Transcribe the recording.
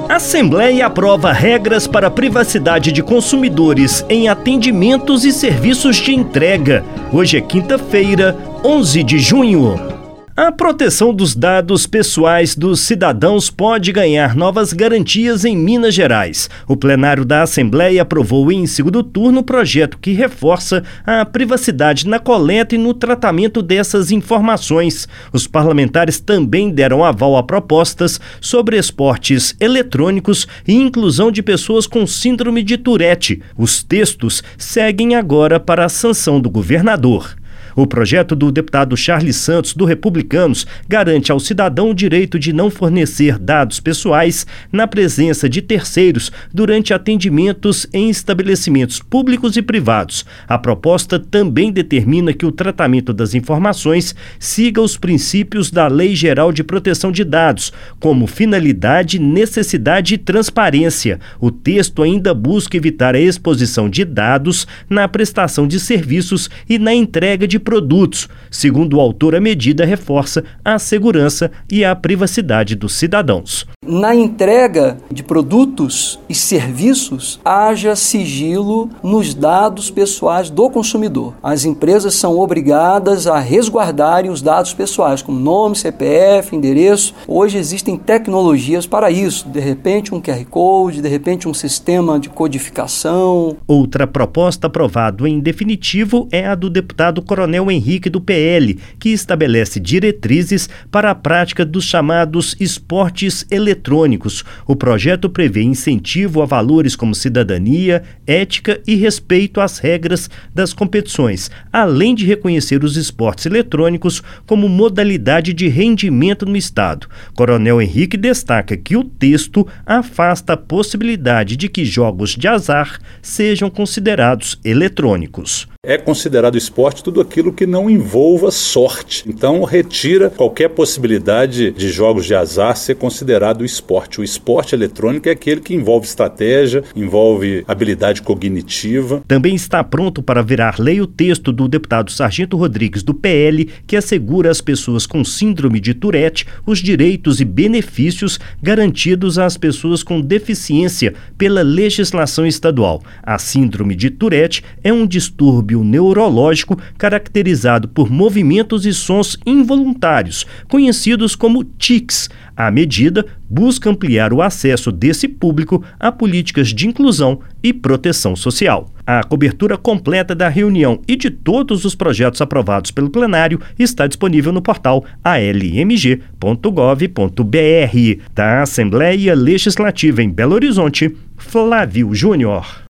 A Assembleia aprova regras para a privacidade de consumidores em atendimentos e serviços de entrega. Hoje é quinta-feira, 11 de junho. A proteção dos dados pessoais dos cidadãos pode ganhar novas garantias em Minas Gerais. O plenário da Assembleia aprovou em segundo turno o projeto que reforça a privacidade na coleta e no tratamento dessas informações. Os parlamentares também deram aval a propostas sobre esportes eletrônicos e inclusão de pessoas com síndrome de Tourette. Os textos seguem agora para a sanção do governador. O projeto do deputado Charles Santos, do Republicanos, garante ao cidadão o direito de não fornecer dados pessoais na presença de terceiros durante atendimentos em estabelecimentos públicos e privados. A proposta também determina que o tratamento das informações siga os princípios da Lei Geral de Proteção de Dados, como finalidade, necessidade e transparência. O texto ainda busca evitar a exposição de dados na prestação de serviços e na entrega de produtos. Segundo o autor, a medida reforça a segurança e a privacidade dos cidadãos. Na entrega de produtos e serviços, haja sigilo nos dados pessoais do consumidor. As empresas são obrigadas a resguardarem os dados pessoais, como nome, CPF, endereço. Hoje existem tecnologias para isso. De repente, um QR Code, de repente, um sistema de codificação. Outra proposta aprovada em definitivo é a do deputado Coronel Henrique, do PL, que estabelece diretrizes para a prática dos chamados esportes eletrônicos. O projeto prevê incentivo a valores como cidadania, ética e respeito às regras das competições, além de reconhecer os esportes eletrônicos como modalidade de rendimento no Estado. Coronel Henrique destaca que o texto afasta a possibilidade de que jogos de azar sejam considerados eletrônicos. É considerado esporte tudo aquilo que não envolva sorte. Então, retira qualquer possibilidade de jogos de azar ser considerado esporte. O esporte eletrônico é aquele que envolve estratégia, envolve habilidade cognitiva. Também está pronto para virar lei o texto do deputado Sargento Rodrigues, do PL, que assegura às pessoas com síndrome de Tourette os direitos e benefícios garantidos às pessoas com deficiência pela legislação estadual. A síndrome de Tourette é um distúrbio neurológico caracterizado por movimentos e sons involuntários, conhecidos como tics. A medida busca ampliar o acesso desse público a políticas de inclusão e proteção social. A cobertura completa da reunião e de todos os projetos aprovados pelo plenário está disponível no portal almg.gov.br. Da Assembleia Legislativa em Belo Horizonte, Flávio Júnior.